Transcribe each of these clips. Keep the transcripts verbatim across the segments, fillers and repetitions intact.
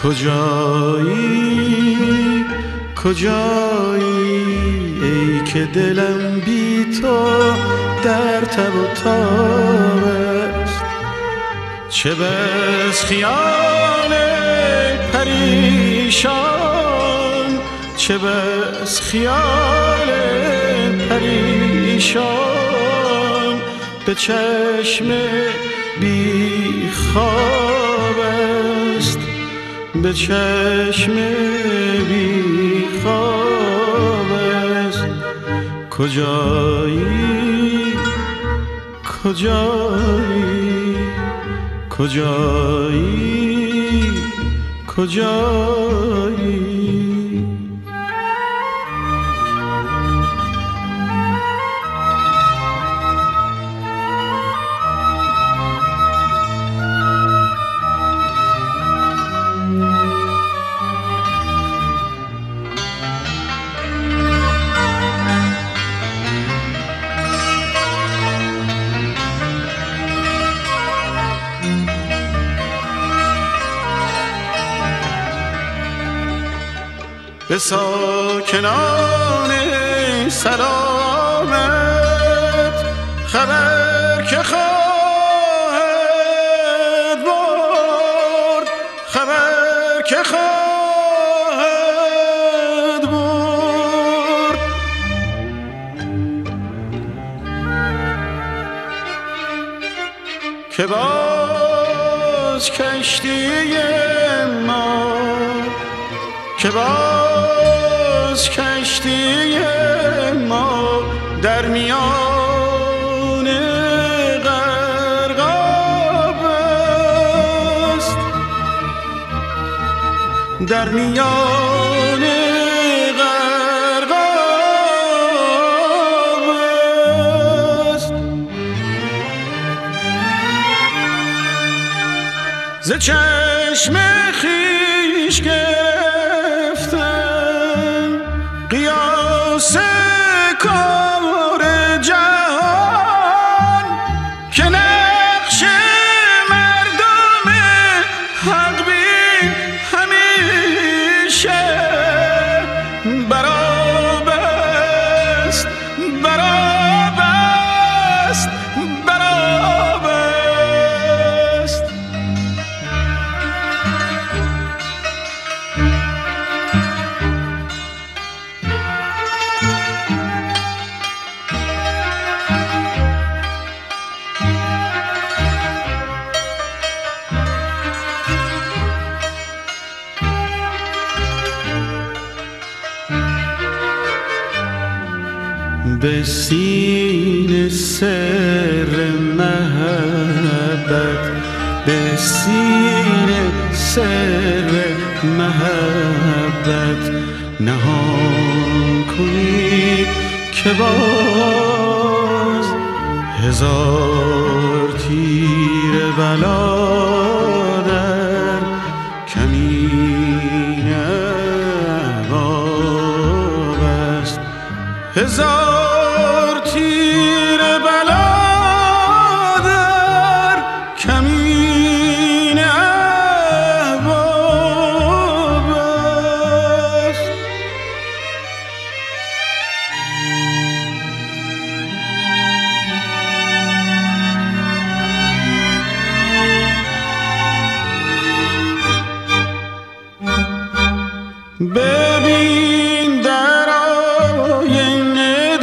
کجایی کجایی ای که دلم بی تو در تب و تاب است. چه بس خیال پریشان، چه بس خیال پریشان به چشم بی خواب است، به چشم بی خواب است. کجایی کجایی کجایی کجایی به ساکنان سلامت خبر که خواهد برد، خبر که خواهد برد. که باز کشتی ما، که باز کشتی ما در میان غرقاب است، در میان غرقاب است. ز چشم خویش قیاس کار جهان که نقش مردم حق بین همیشه براب است، براب است، براب است. به سینه سر محبت، به سینه سر محبت نهان کنید که باز هزار تیر بلا در کمین احباب است. هزار تیر بلا در کمین احباب است. ببین در آینه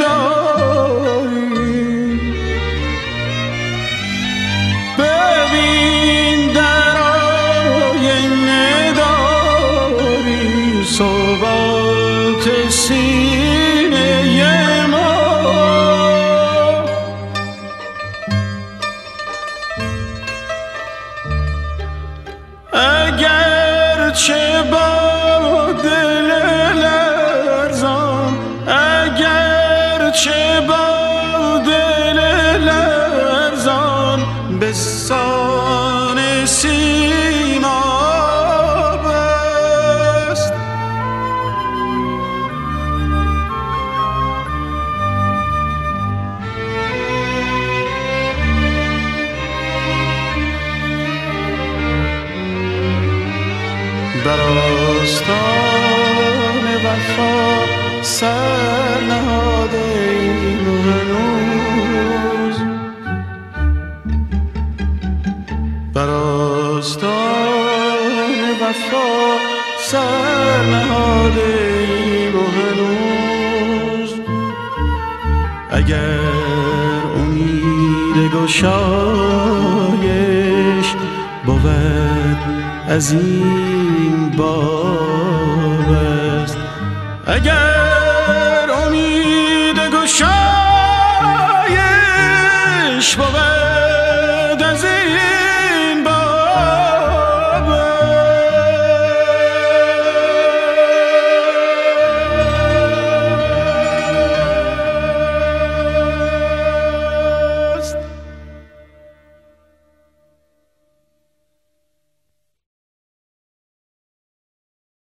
داری، ببین در آینه داری ثبات سینه ما. اگر چه با دل لرزان، اگر چه با دل لرزان به سان سیماب است. بر آستان وفا سر نهاده ایم هنوز، بر آستان وفا سر نهاده ایم هنوز. اگر امید گشایش بود از این باب است، اگر